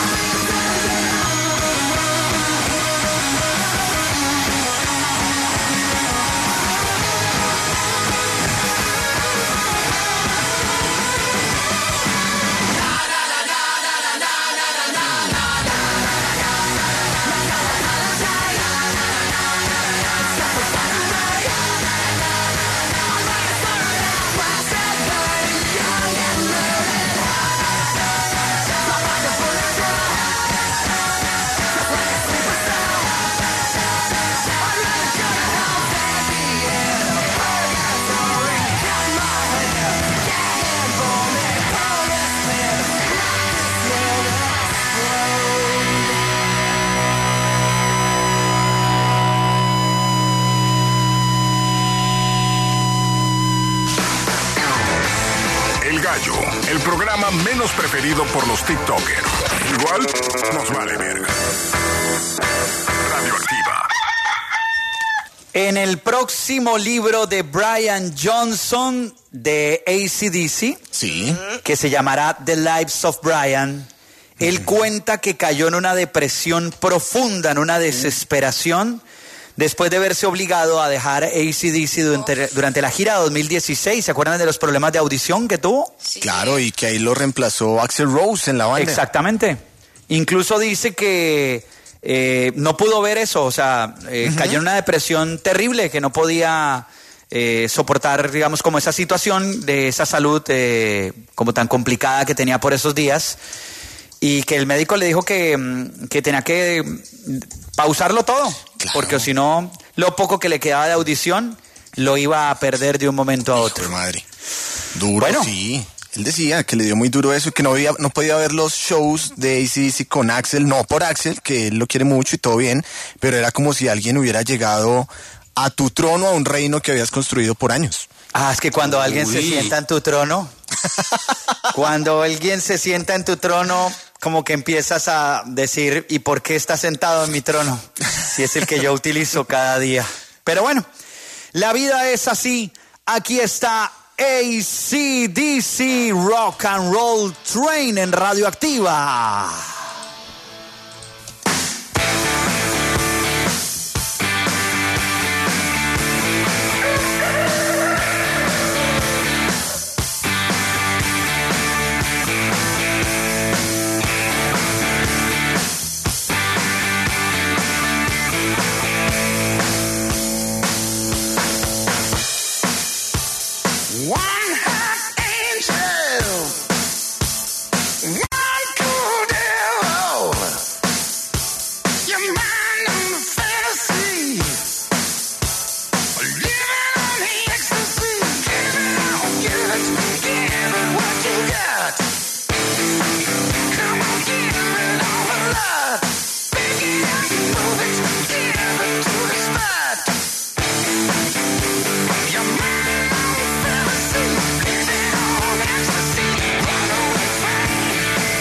El Gallo, el programa menos preferido por los TikTokers. Igual nos vale verga. Radioactiva. En el próximo libro de Brian Johnson de A C D C, Sí. que se llamará The Lives of Brian, él cuenta que cayó en una depresión profunda, en una desesperación, después de verse obligado a dejar A C D C durante, durante la gira dos mil dieciséis. ¿Se acuerdan de los problemas de audición que tuvo? Claro, y que ahí lo reemplazó Axl Rose en la banda. Exactamente. Incluso dice que eh, no pudo ver eso, o sea, eh, uh-huh. cayó en una depresión terrible, que no podía eh, soportar, digamos, como esa situación de esa salud eh, como tan complicada que tenía por esos días, y que el médico le dijo que, que tenía que pausarlo todo, claro. porque si no, lo poco que le quedaba de audición lo iba a perder de un momento a otro. Hijo de madre. Duro, bueno, sí. Él decía que le dio muy duro eso, que no, había, no podía ver los shows de A C D C con Axl, no por Axl, que él lo quiere mucho y todo bien, pero era como si alguien hubiera llegado a tu trono, a un reino que habías construido por años. Ah, es que cuando alguien Uy. se sienta en tu trono, cuando alguien se sienta en tu trono, como que empiezas a decir, ¿y por qué está sentado en mi trono? Si es el que yo utilizo cada día. Pero bueno, la vida es así. Aquí está A C D C Rock and Roll Train en Radioactiva. Your mind on fantasy, give it on ecstasy, run away,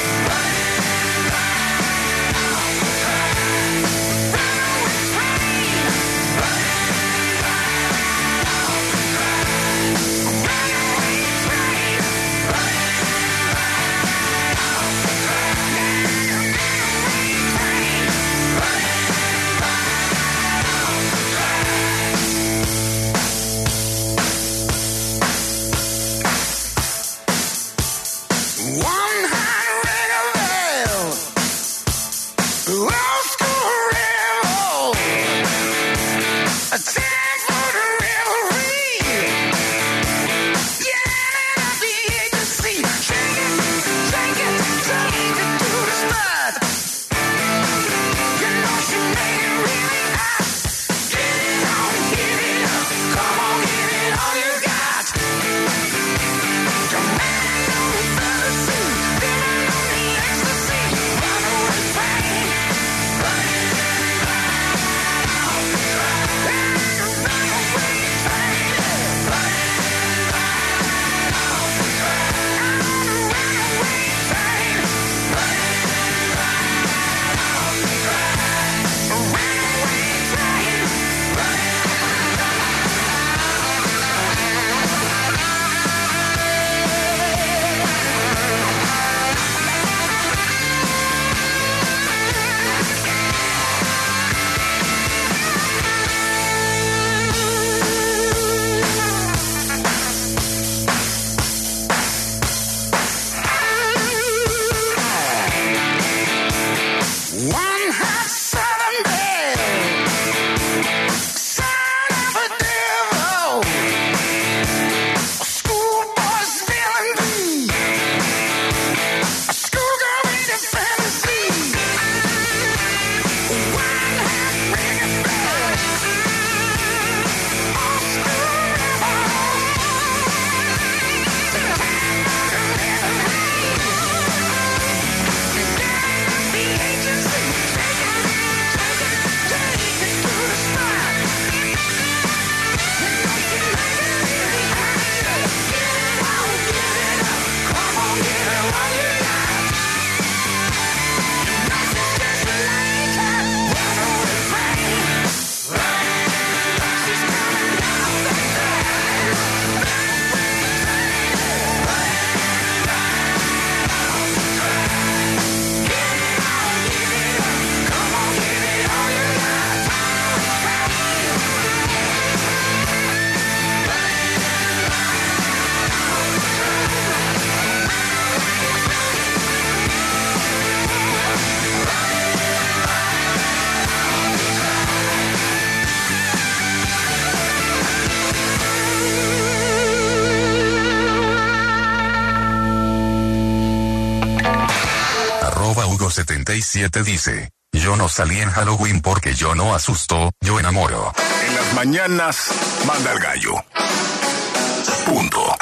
arroba Hugo setenta y siete dice, yo no salí en Halloween porque yo no asusto, yo enamoro. En las mañanas, manda el gallo. Punto.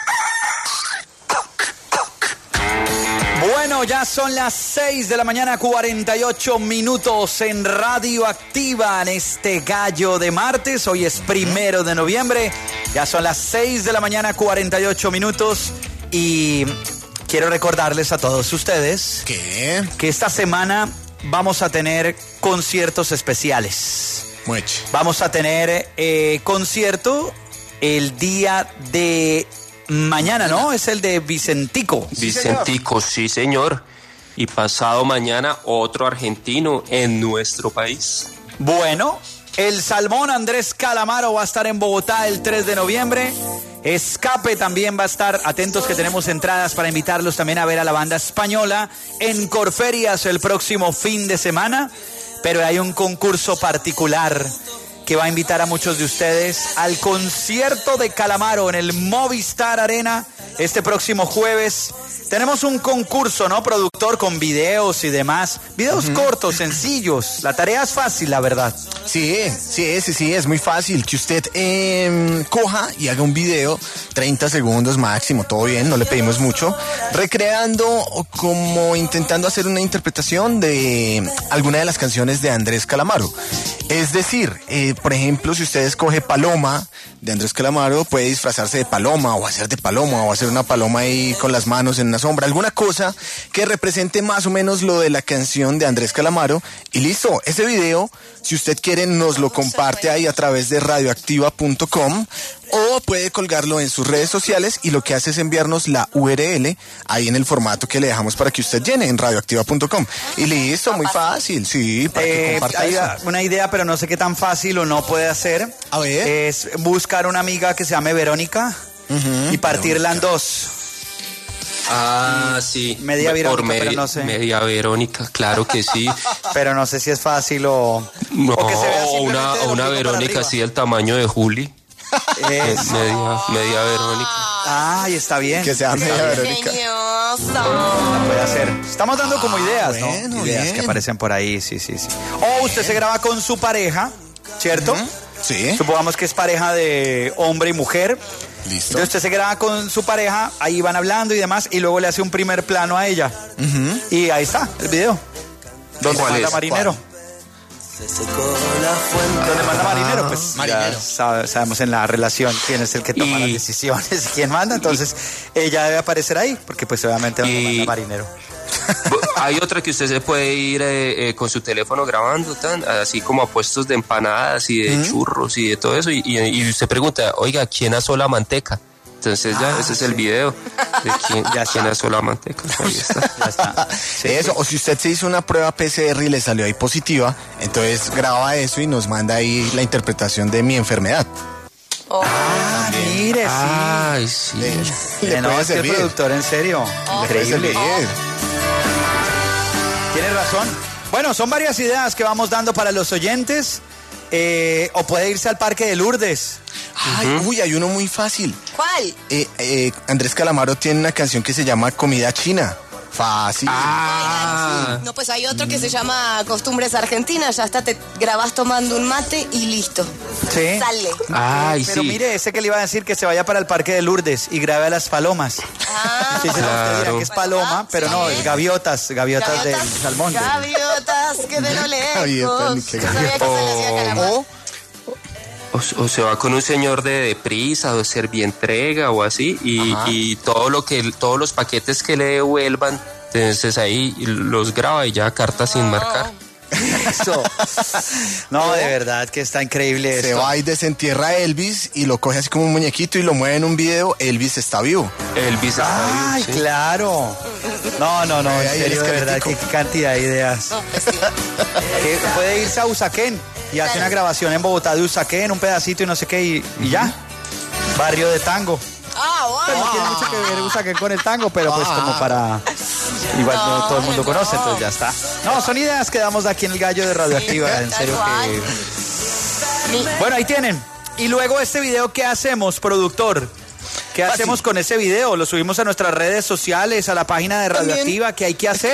Bueno, ya son las seis de la mañana, cuarenta y ocho minutos en Radio Activa en este gallo de martes. Hoy es primero de noviembre. Ya son las seis de la mañana, cuarenta y ocho minutos. Y quiero recordarles a todos ustedes ¿Qué? que esta semana vamos a tener conciertos especiales. Mucho. Vamos a tener eh, concierto el día de mañana, ¿no? Es el de Vicentico. Vicentico, sí, señor. Y pasado mañana otro argentino en nuestro país. Bueno, el Salmón Andrés Calamaro va a estar en Bogotá el tres de noviembre. Escape también va a estar, atentos que tenemos entradas para invitarlos también a ver a la banda española en Corferias el próximo fin de semana. Pero hay un concurso particular que va a invitar a muchos de ustedes al concierto de Calamaro en el Movistar Arena este próximo jueves. Tenemos un concurso, ¿no, productor? Con videos y demás. Videos uh-huh. cortos, sencillos. La tarea es fácil, la verdad. Sí, sí, sí, sí, es muy fácil. Que usted eh, coja y haga un video, treinta segundos máximo, todo bien, no le pedimos mucho, recreando o como intentando hacer una interpretación de alguna de las canciones de Andrés Calamaro. Es decir, eh, por ejemplo, si usted escoge Paloma de Andrés Calamaro, puede disfrazarse de paloma o hacer de paloma o hacer una paloma ahí con las manos en una sombra, alguna cosa que represente más o menos lo de la canción de Andrés Calamaro y listo. Ese video, si usted quiere, nos lo comparte ahí a través de radioactiva punto com o puede colgarlo en sus redes sociales y lo que hace es enviarnos la U R L ahí en el formato que le dejamos para que usted llene en radioactiva punto com y listo, muy fácil, sí, para que eh, comparta hay eso. Una idea, pero no sé qué tan fácil o no puede hacer. A ver. Es buscar una amiga que se llame Verónica uh-huh, y partirla Verónica. en dos. Ah, sí. Media Verónica, media, pero no sé. Media Verónica, claro que sí. Pero no sé si es fácil o... No, o que se vea o una, simplemente de una ombligo para Verónica arriba. así del tamaño de Juli. Eso. Media, media Verónica. Ay, está bien. Que sea media Verónica. La puede hacer. Estamos dando como ideas, Ah, ¿no? bueno, Ideas bien. que aparecen por ahí, sí, sí, sí. O usted se graba con su pareja, ¿cierto? Uh-huh. Sí. Supongamos que es pareja de hombre y mujer. Listo. Entonces usted se graba con su pareja, ahí van hablando y demás, y luego le hace un primer plano a ella. Uh-huh. Y ahí está, el video. Donde ¿Cuál manda es? Marinero. Donde manda Marinero, pues Marinero. ya sabe- sabemos en la relación quién es el que toma Y- las decisiones y quién manda. Entonces ella debe aparecer ahí, porque pues obviamente donde Y- manda Marinero. Hay otra que usted se puede ir eh, eh, con su teléfono grabando, tan, así como a puestos de empanadas y de churros y de todo eso. Y, y, y usted pregunta, oiga, ¿quién asó la manteca? Entonces ya, Ah, ese es sí. el video de quién, Ya quién está. asó la manteca. Ahí está. Ya está. Sí, Eso, sí. o si usted se hizo una prueba P C R y le salió ahí positiva, entonces graba eso y nos manda ahí la interpretación de mi enfermedad. Ah, mire, sí. Ay, sí. Le, le Eh, no, puede es que el servir. productor, en serio. Le puede Increíble. servir. Tienes razón. Bueno, son varias ideas que vamos dando para los oyentes. Eh, o puede irse al Parque de Lourdes. Ay, uh-huh. Uy, hay uno muy fácil. ¿Cuál? Eh, eh, Andrés Calamaro tiene una canción que se llama Comida China. Fácil. Ah, No, pues hay otro que se llama Costumbres Argentinas. Ya está, te grabás tomando un mate y listo. Sí. Sale. ay, Pero sí. mire, ese que le iba a decir que se vaya para el Parque de Lourdes y grabe a las palomas. Ah, Sí, se lo- usted dirá Claro. que es paloma, pero no, es gaviotas, gaviotas, del salmón. del- Gaviotas que de lo lejos. Gaviotas, ni qué Yo sabía que se le hacía Calamaro. O O, o se va con un señor de deprisa o servientrega o así y, y todo lo que todos los paquetes que le devuelvan, entonces ahí los graba y ya carta sin marcar. Eso. No, de verdad que está increíble se esto. va y desentierra a Elvis y lo coge así como un muñequito y lo mueve en un video. Elvis está vivo. Elvis está Ay, vivo, sí. claro. No, no, no, Ahí, en ahí, serio, el de verdad, qué esqueletico. cantidad de ideas. No, pues sí. Que puede irse a Usaquén y hace una grabación en Bogotá de Usaquén, un pedacito y no sé qué, y, y ya. Barrio de tango. Ah, Pero no wow. tiene mucho que ver Usaquén con el tango, pero pues como para... Igual no, todo el mundo no. conoce, entonces ya está. No, son ideas que damos de aquí en el Gallo de Radioactiva, en Tal serio cual. que... Bueno, ahí tienen. Y luego este video, ¿qué hacemos, productor? ¿Qué Fácil. hacemos con ese video? Lo subimos a nuestras redes sociales, a la página de También. Radioactiva. ¿Qué hay que hacer?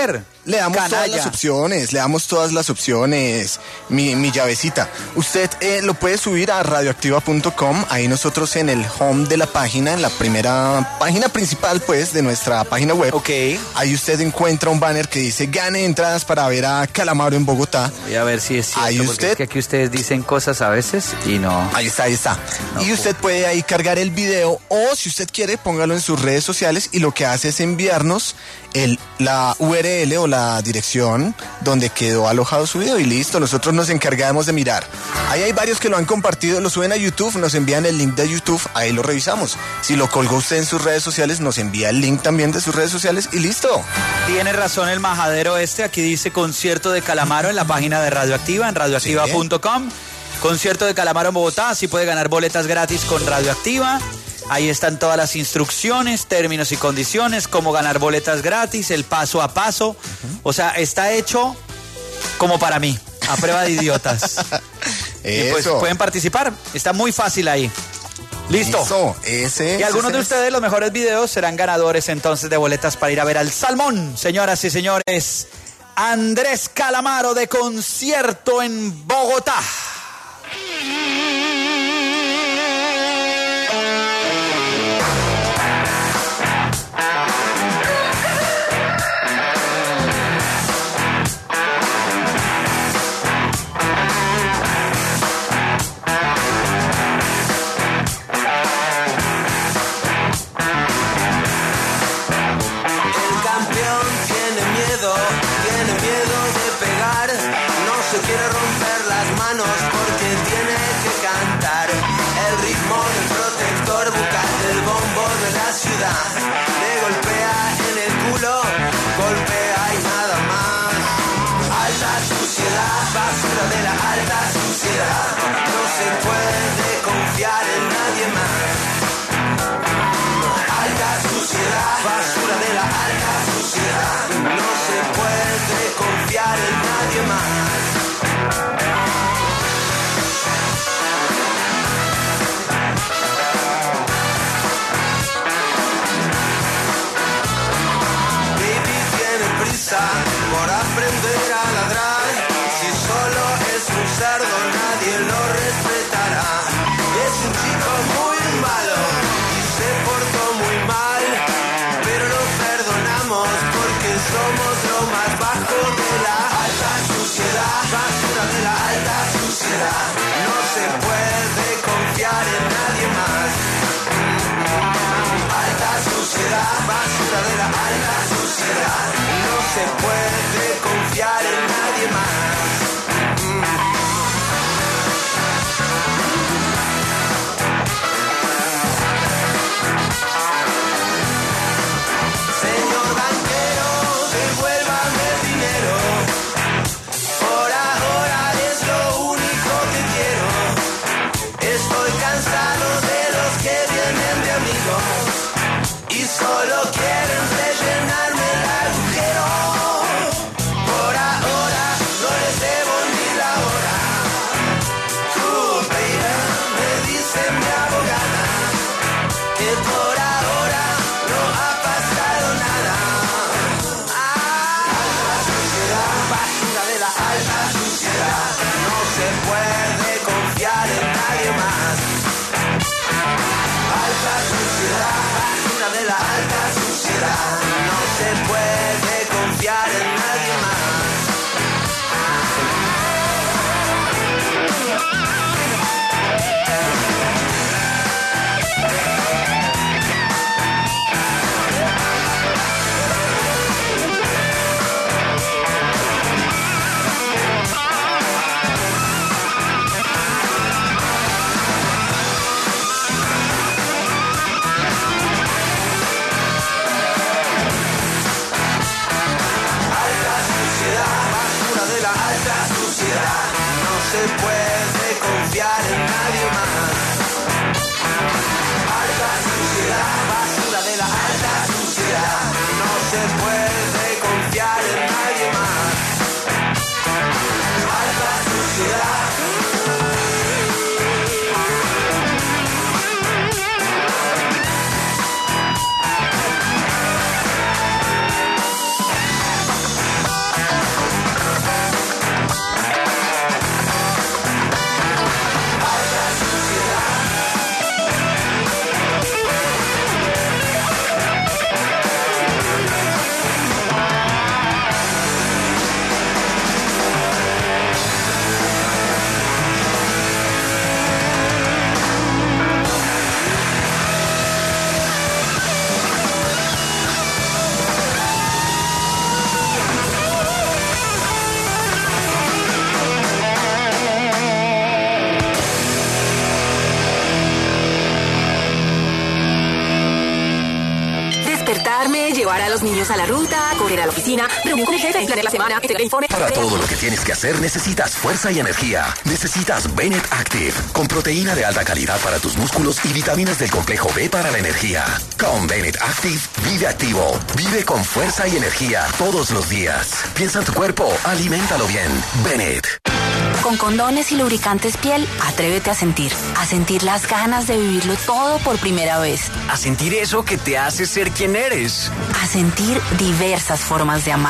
Le damos Canalla. todas las opciones, le damos todas las opciones, mi, mi llavecita. Usted eh, lo puede subir a radioactiva punto com, ahí nosotros en el home de la página, en la primera página principal pues de nuestra página web. Ok. Ahí usted encuentra un banner que dice gane entradas para ver a Calamaro en Bogotá. Voy a ver si es cierto, Ahí porque usted- es que aquí ustedes dicen cosas a veces y no. Ahí está, ahí está. No, y usted puede ahí cargar el video o si usted quiere póngalo en sus redes sociales y lo que hace es enviarnos el, la U R L o la dirección donde quedó alojado su video y listo, nosotros nos encargamos de mirar. Ahí hay varios que lo han compartido, lo suben a YouTube, nos envían el link de YouTube, ahí lo revisamos. Si lo colgó usted en sus redes sociales, nos envía el link también de sus redes sociales y listo. Tiene razón el majadero este, aquí dice concierto de Calamaro en la página de Radioactiva, en radioactiva punto com. Concierto de Calamaro en Bogotá, así puede ganar boletas gratis con Radioactiva. Ahí están todas las instrucciones, términos y condiciones, cómo ganar boletas gratis, el paso a paso. Uh-huh. O sea, está hecho como para mí, a prueba de idiotas. Y pues Eso. pueden participar, está muy fácil ahí. Listo. Eso, ese, Y algunos ese de es. ustedes, los mejores videos, serán ganadores entonces de boletas para ir a ver al Salmón. Señoras y señores, Andrés Calamaro de concierto en Bogotá. El campeón tiene miedo, tiene miedo de pegar. No se quiere romper las manos porque tiene que cantar. El ritmo del protector bucal del bombo de la ciudad. Le golpea en el culo, golpea y nada más. Alta suciedad, basura de la alta suciedad. No se puede confiar en nadie más. Alta suciedad, basura de la alta suciedad. No se puede confiar en nadie más. Baby tiene prisa por aprender a ladrar. Si solo es un cerdo nadie lo respetará. Es un chico muy malo y se portó muy mal, pero lo perdonamos porque somos lo más bajo de la alta suciedad. Basura de la alta suciedad. No se puede confiar en nadie más. Alta suciedad, basura de la alta suciedad. No se puede confiar en nadie más. Señor banquero, devuélvame el dinero. Por ahora es lo único que quiero. Estoy cansado de los que vienen de amigos y solo quieren rellenarme el agujero. Por ahora no les debo ni la hora. Cool, baby, me dice mi abogada que por ahora no ha pasado nada. Alta suciedad, basura de la alta suciedad. No se puede confiar en nadie más. Alta suciedad, basura de la alta suciedad. No se puede confiar en nadie más. Alta suciedad, basura de la alta suciedad. No se puede confiar en nadie más. Alta suciedad, basura de la alta suciedad. No se puede confiar en nadie más. Alta suciedad. Adiós a la ruta, correr a la oficina, reunión con el jefe, planear la semana, entregar informe. Para todo lo que tienes que hacer necesitas fuerza y energía. Necesitas Bennett Active, con proteína de alta calidad para tus músculos y vitaminas del complejo B para la energía. Con Bennett Active, vive activo, vive con fuerza y energía todos los días. Piensa en tu cuerpo, aliméntalo bien. Bennett. Con condones y lubricantes piel, atrévete a sentir. A sentir las ganas de vivirlo todo por primera vez. A sentir eso que te hace ser quien eres. A sentir diversas formas de amar.